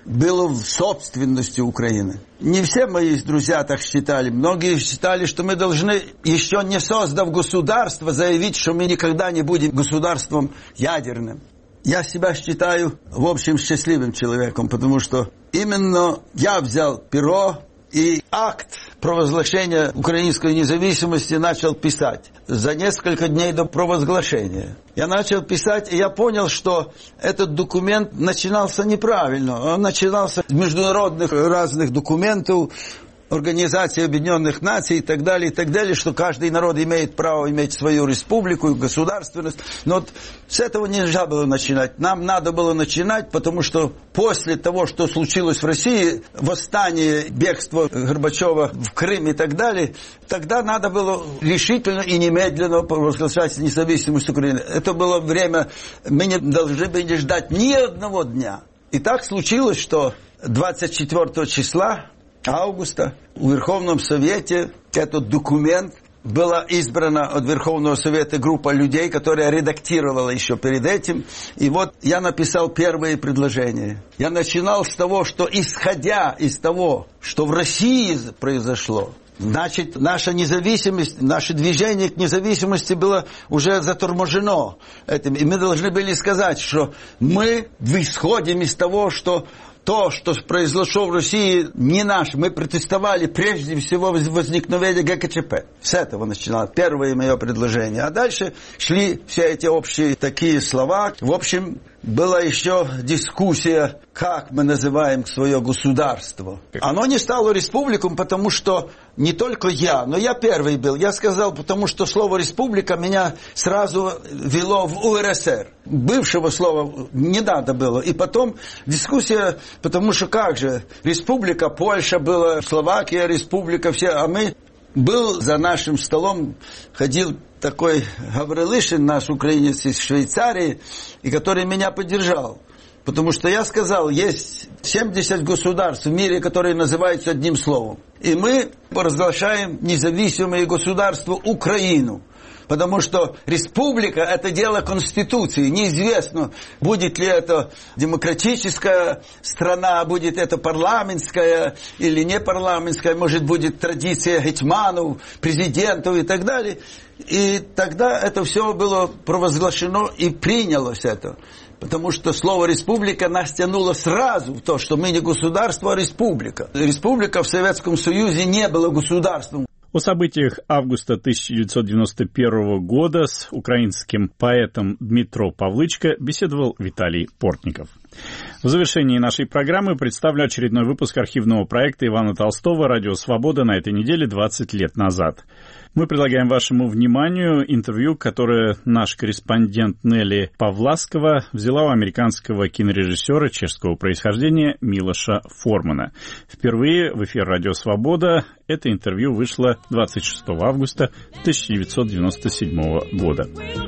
было собственностью Украины. Не все мои друзья так считали. Многие считали, что мы должны, еще не создав государство, заявить, что мы никогда не будем государством ядерным. Я себя считаю, в общем, счастливым человеком, потому что именно я взял перо и акт провозглашения украинской независимости начал писать за несколько дней до провозглашения. Я начал писать, и я понял, что этот документ начинался неправильно. Он начинался с международных разных документов, Организации Объединенных Наций и так далее, что каждый народ имеет право иметь свою республику, государственность. Но вот с этого нельзя было начинать. Нам надо было начинать, потому что после того, что случилось в России, восстание, бегство Горбачева в Крым и так далее, тогда надо было решительно и немедленно провозглашать независимость Украины. Это было время, мы не должны были ждать ни одного дня. И так случилось, что 24 числа августа в Верховном Совете этот документ была избрана от Верховного Совета группа людей, которая редактировала еще перед этим. И вот я написал первые предложения. Я начинал с того, что исходя из того, что в России произошло, значит, наша независимость, наше движение к независимости было уже заторможено этим. И мы должны были сказать, что мы исходим из того, что то, что произошло в России, не наше. Мы протестовали прежде всего возникновения ГКЧП. С этого начиналось первое мое предложение. А дальше шли все эти общие такие слова. В общем, была еще дискуссия, как мы называем свое государство. Оно не стало республиком, потому что не только я, но я первый был. Я сказал, потому что слово «республика» меня сразу вело в УРСР. Бывшего слова не надо было. И потом дискуссия, потому что как же, республика, Польша была, Словакия, республика, все, а мы... Был за нашим столом, ходил такой Гаврилишин, наш украинец из Швейцарии, и который меня поддержал. Потому что я сказал, есть 70 государств в мире, которые называются одним словом. И мы провозглашаем независимое государство Украину. Потому что республика – это дело Конституции. Неизвестно, будет ли это демократическая страна, будет это парламентская или не парламентская, может, будет традиция гетьманов, президентов и так далее. И тогда это все было провозглашено и принялось это. Потому что слово «республика» нас тянуло сразу в то, что мы не государство, а республика. Республика в Советском Союзе не была государством. О событиях августа 1991 года с украинским поэтом Дмитро Павлычко беседовал Виталий Портников. В завершении нашей программы представлю очередной выпуск архивного проекта Ивана Толстого «Радио Свобода» на этой неделе 20 лет назад. Мы предлагаем вашему вниманию интервью, которое наш корреспондент Нелли Павласкова взяла у американского кинорежиссера чешского происхождения Милоша Формана. Впервые в эфир «Радио Свобода» это интервью вышло 26 августа 1997 года.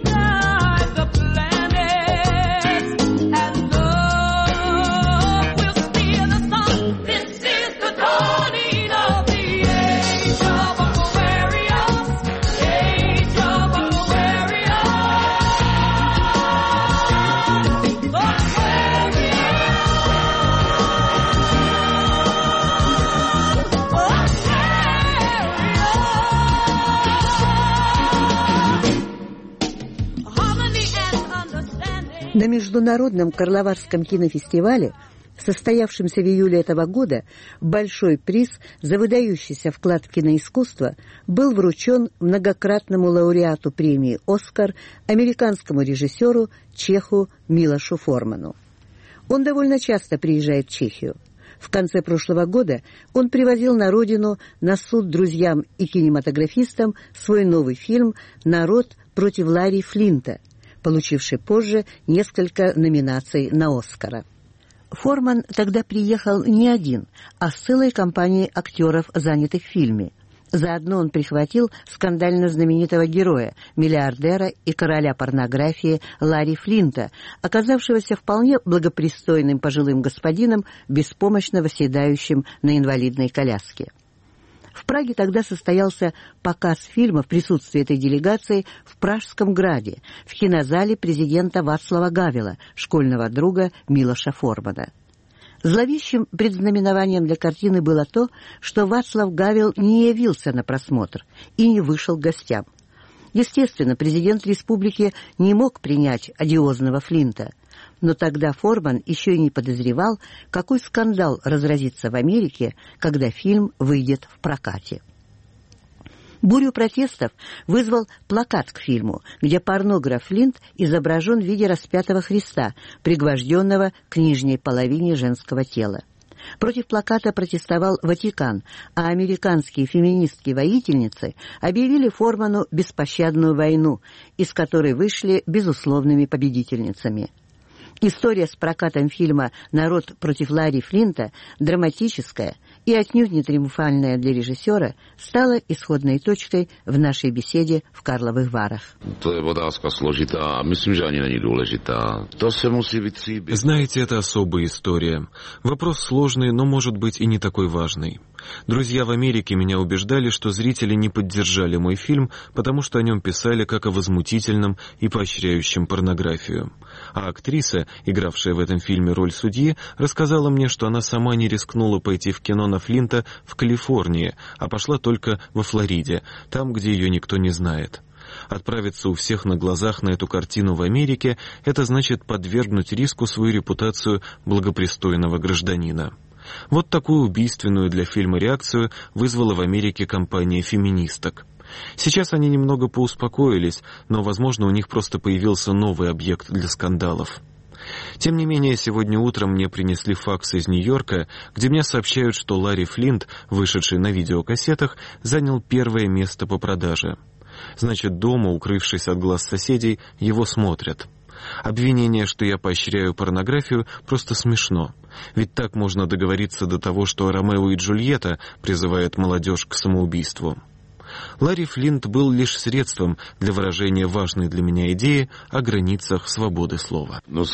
На Международном Карловарском кинофестивале, состоявшемся в июле этого года, большой приз за выдающийся вклад в киноискусство был вручен многократному лауреату премии «Оскар», американскому режиссеру, чеху Милошу Форману. Он довольно часто приезжает в Чехию. В конце прошлого года он привозил на родину на суд друзьям и кинематографистам свой новый фильм «Народ против Ларри Флинта», получивший позже несколько номинаций на «Оскара». Форман тогда приехал не один, а с целой компанией актеров, занятых в фильме. Заодно он прихватил скандально знаменитого героя, миллиардера и короля порнографии Ларри Флинта, оказавшегося вполне благопристойным пожилым господином, беспомощно восседающим на инвалидной коляске. В Праге тогда состоялся показ фильма в присутствии этой делегации в Пражском граде, в кинозале президента Вацлава Гавела, школьного друга Милоша Формана. Зловещим предзнаменованием для картины было то, что Вацлав Гавел не явился на просмотр и не вышел к гостям. Естественно, президент республики не мог принять одиозного Флинта, но тогда Форман еще и не подозревал, какой скандал разразится в Америке, когда фильм выйдет в прокате. Бурю протестов вызвал плакат к фильму, где порнограф Флинт изображен в виде распятого Христа, пригвожденного к нижней половине женского тела. Против плаката протестовал Ватикан, а американские феминистки-воительницы объявили Форману беспощадную войну, из которой вышли безусловными победительницами. История с прокатом фильма «Народ против Ларри Флинта», драматическая и отнюдь не триумфальная для режиссера, стала исходной точкой в нашей беседе в Карловых Варах. Знаете, это особая история. Вопрос сложный, но, может быть, и не такой важный. Друзья в Америке меня убеждали, что зрители не поддержали мой фильм, потому что о нем писали как о возмутительном и поощряющем порнографию. А актриса, игравшая в этом фильме роль судьи, рассказала мне, что она сама не рискнула пойти в кино на Флинта в Калифорнии, а пошла только во Флориде, там, где ее никто не знает. Отправиться у всех на глазах на эту картину в Америке – это значит подвергнуть риску свою репутацию благопристойного гражданина. Вот такую убийственную для фильма реакцию вызвала в Америке кампания феминисток. Сейчас они немного поуспокоились, но, возможно, у них просто появился новый объект для скандалов. Тем не менее, сегодня утром мне принесли факс из Нью-Йорка, где мне сообщают, что Ларри Флинт, вышедший на видеокассетах, занял первое место по продаже. Значит, дома, укрывшись от глаз соседей, его смотрят. Обвинение, что я поощряю порнографию, просто смешно. Ведь так можно договориться до того, что Ромео и Джульетта призывает молодежь к самоубийству. Ларри Флинт был лишь средством для выражения важной для меня идеи о границах свободы слова. Вы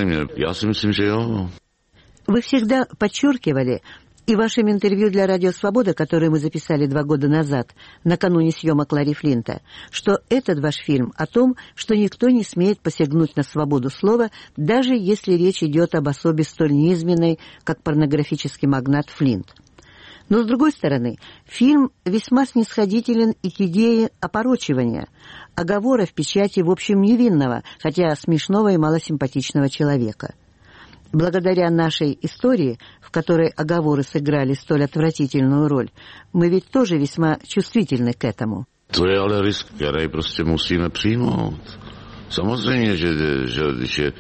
всегда подчеркивали, и вашим интервью для «Радио Свобода», которое мы записали 2 года назад, накануне съемок Ларри Флинта, что этот ваш фильм о том, что никто не смеет посягнуть на свободу слова, даже если речь идет об особе столь низменной, как порнографический магнат Флинт. Но, с другой стороны, фильм весьма снисходителен и к идее опорочивания, оговора в печати в общем невинного, хотя смешного и малосимпатичного человека. Благодаря нашей истории, в которой оговоры сыграли столь отвратительную роль, мы ведь тоже весьма чувствительны к этому. To je ale risk, který prostě musíme přijmout. Samozřejmě, že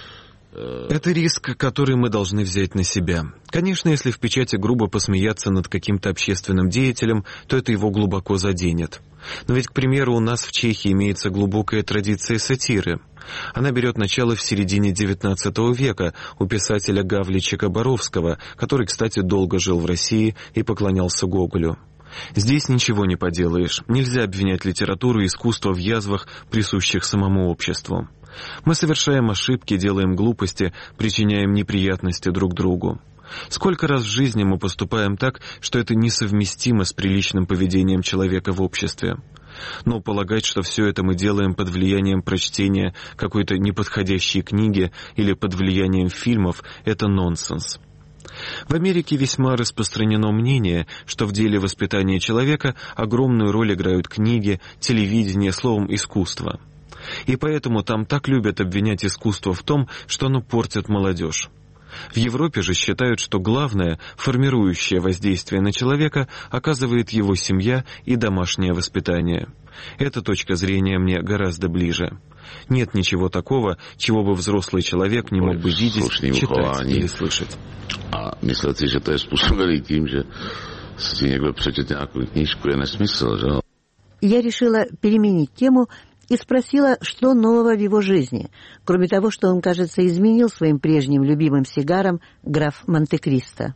Это риск, который мы должны взять на себя. Конечно, если в печати грубо посмеяться над каким-то общественным деятелем, то это его глубоко заденет. Но ведь, к примеру, у нас в Чехии имеется глубокая традиция сатиры. Она берет начало в середине XIX века у писателя Гавлича Боровского, который, кстати, долго жил в России и поклонялся Гоголю. Здесь ничего не поделаешь. Нельзя обвинять литературу и искусство в язвах, присущих самому обществу. Мы совершаем ошибки, делаем глупости, причиняем неприятности друг другу. Сколько раз в жизни мы поступаем так, что это несовместимо с приличным поведением человека в обществе. Но полагать, что все это мы делаем под влиянием прочтения какой-то неподходящей книги или под влиянием фильмов, это нонсенс. В Америке весьма распространено мнение, что в деле воспитания человека огромную роль играют книги, телевидение, словом, искусство. И поэтому там так любят обвинять искусство в том, что оно портит молодежь. В Европе же считают, что главное, формирующее воздействие на человека, оказывает его семья и домашнее воспитание. Эта точка зрения мне гораздо ближе. Нет ничего такого, чего бы взрослый человек не мог бы видеть, читать или слышать. A myslet si, že to je způsobený tím, že si někdo přečte nějakou knížku, je nesmysl, že? Я решила переменить тему и спросила, что нового в его жизни, кроме того, что он, кажется, изменил своим прежним любимым сигарам граф Монте-Кристо.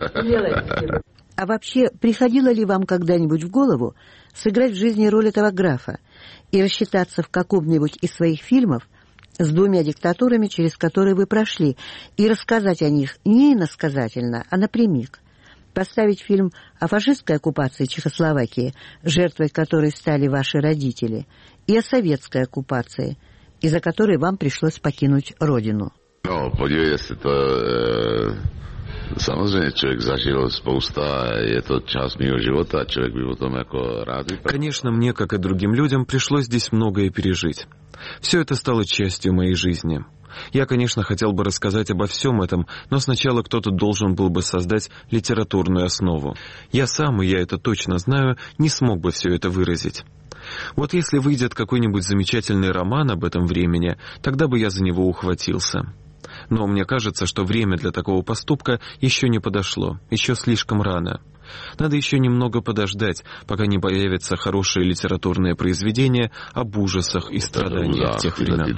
А вообще, приходило ли вам когда-нибудь в голову сыграть в жизни роль этого графа и рассчитаться в каком-нибудь из своих фильмов с 2 диктатурами, через которые вы прошли, и рассказать о них не иносказательно, а напрямик? Поставить фильм о фашистской оккупации Чехословакии, жертвой которой стали ваши родители, и о советской оккупации, из-за которой вам пришлось покинуть родину. No, podívejte se, to Samozřejmě člověk zažil spousta, je to část mého života, člověk by o tom jako rád vyprávěl. Конечно, мне, как и другим людям, пришлось здесь многое пережить. Все это стало частью моей жизни. Я, конечно, хотел бы рассказать обо всем этом, но сначала кто-то должен был бы создать литературную основу. Я сам, и я это точно знаю, не смог бы все это выразить. Вот если выйдет какой-нибудь замечательный роман об этом времени, тогда бы я за него ухватился. Но мне кажется, что время для такого поступка еще не подошло, еще слишком рано. Надо еще немного подождать, пока не появится хорошее литературное произведение об ужасах и страданиях тех времен.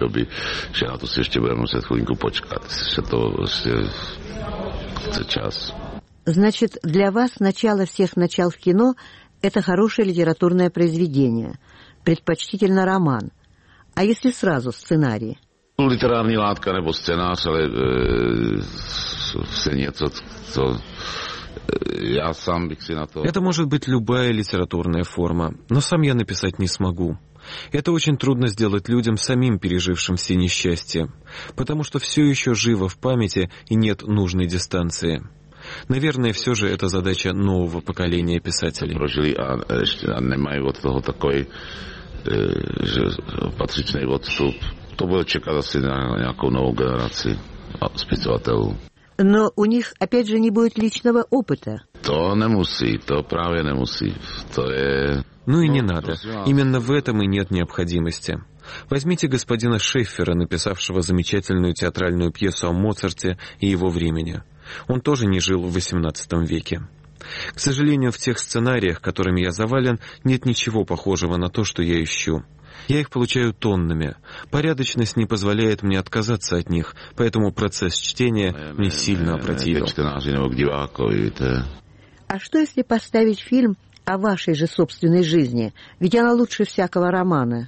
Значит, для вас начало всех начал в кино – это хорошее литературное произведение, предпочтительно роман. А если сразу сценарий? Literární látka nebo scénář, ale все něco, co я сам bych si na to... Это может быть любая литературная форма, но сам я написать не смогу. Это очень трудно сделать людям, самим пережившим все несчастья, потому что все еще живо в памяти и нет нужной дистанции. Наверное, все же это задача нового поколения писателей. Прожили a nemají od toho takový patřičný odstup. To bude čekat asi na nějakou novou generaci spisovatelů. Но у них, опять же, не будет личного опыта. To nemusí, to právě nemusí. To je... Ну и не надо. Именно в этом и нет необходимости. Возьмите господина Шеффера, написавшего замечательную театральную пьесу о Моцарте и его времени. Он тоже не жил в XVIII веке. К сожалению, в тех сценариях, которыми я завален, нет ничего похожего на то, что я ищу. Я их получаю тоннами. Порядочность не позволяет мне отказаться от них, поэтому процесс чтения мне сильно опротивил. А что если поставить фильм о вашей же собственной жизни? Ведь она лучше всякого романа.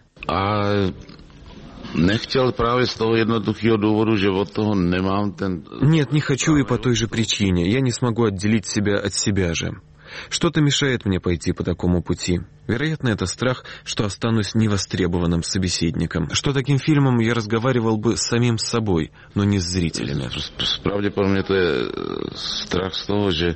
Nechtěl právě z toho jednoduchého důvodu, že od toho nemám ten... Нет, не хочу и по той же причине. Я не смогу отделить себя от себя же. Что-то мешает мне пойти по такому пути. Вероятно, это страх, что останусь невостребованным собеседником. Что таким фильмом я разговаривал бы с самим собой, но не с зрителями. Правдеподобně to je strach z toho, že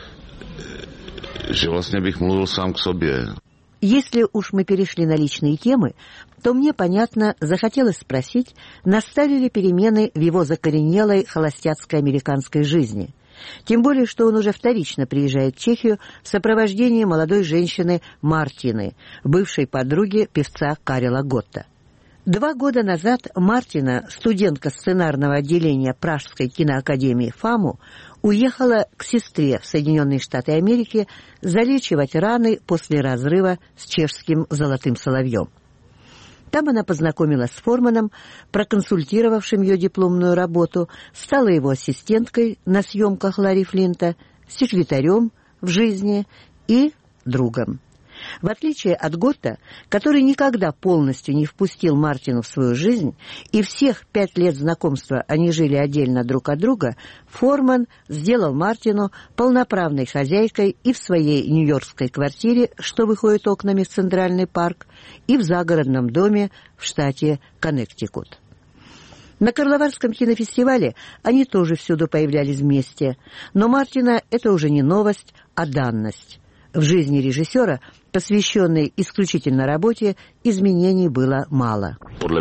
vlastně bych mluvil sám k sobě. Если уж мы перешли на личные темы, то мне, понятно, захотелось спросить, настали ли перемены в его закоренелой холостяцкой американской жизни. Тем более, что он уже вторично приезжает в Чехию в сопровождении молодой женщины Мартины, бывшей подруги певца Карела Готта. 2 года назад Мартина, студентка сценарного отделения Пражской киноакадемии ФАМУ, уехала к сестре в Соединенные Штаты Америки залечивать раны после разрыва с чешским «Золотым соловьем». Там она познакомилась с Форманом, проконсультировавшим ее дипломную работу, стала его ассистенткой на съемках Ларри Флинта, секретарем в жизни и другом. В отличие от Готта, который никогда полностью не впустил Мартину в свою жизнь, и всех 5 лет знакомства они жили отдельно друг от друга, Форман сделал Мартину полноправной хозяйкой и в своей нью-йоркской квартире, что выходит окнами в Центральный парк, и в загородном доме в штате Коннектикут. На Карловарском кинофестивале они тоже всюду появлялись вместе, но Мартина это уже не новость, а данность. В жизни режиссера, посвященной исключительно работе, изменений было мало.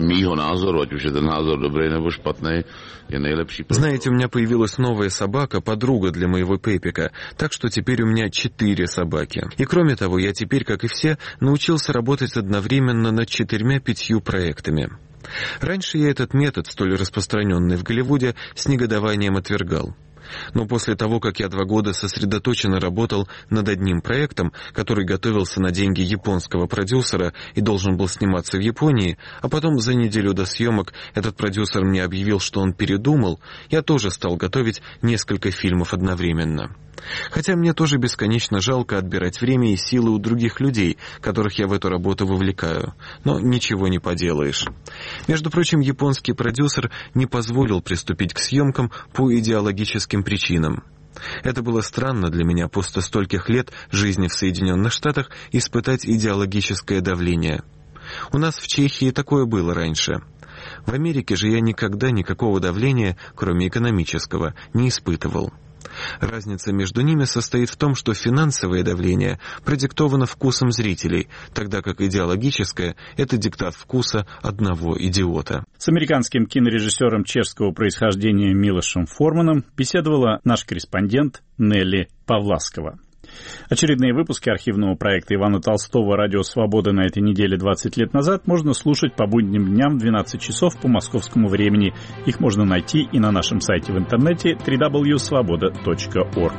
Знаете, у меня появилась новая собака, подруга для моего Пепика, так что теперь у меня 4 собаки. И кроме того, я теперь, как и все, научился работать одновременно над 4-5 проектами. Раньше я этот метод, столь распространенный в Голливуде, с негодованием отвергал. Но после того, как я 2 года сосредоточенно работал над одним проектом, который готовился на деньги японского продюсера и должен был сниматься в Японии, а потом за неделю до съемок этот продюсер мне объявил, что он передумал, я тоже стал готовить несколько фильмов одновременно. Хотя мне тоже бесконечно жалко отбирать время и силы у других людей, которых я в эту работу вовлекаю. Но ничего не поделаешь. Между прочим, японский продюсер не позволил приступить к съемкам по идеологическим причинам. Это было странно для меня после стольких лет жизни в Соединенных Штатах испытать идеологическое давление. У нас в Чехии такое было раньше. В Америке же я никогда никакого давления, кроме экономического, не испытывал. Разница между ними состоит в том, что финансовое давление продиктовано вкусом зрителей, тогда как идеологическое – это диктат вкуса одного идиота. С американским кинорежиссером чешского происхождения Милошем Форманом беседовала наш корреспондент Нелли Павласкова. Очередные выпуски архивного проекта Ивана Толстого «Радио Свобода» на этой неделе 20 лет назад можно слушать по будним дням в 12 часов по московскому времени. Их можно найти и на нашем сайте в интернете www.svoboda.org.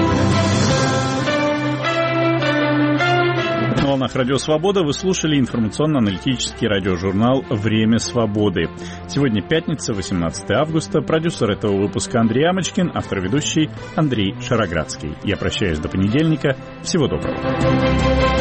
На волнах «Радио Свобода» вы слушали информационно-аналитический радиожурнал «Время свободы». Сегодня пятница, 18 августа. Продюсер этого выпуска Андрей Амочкин, автор-ведущий Андрей Шароградский. Я прощаюсь до понедельника. Всего доброго.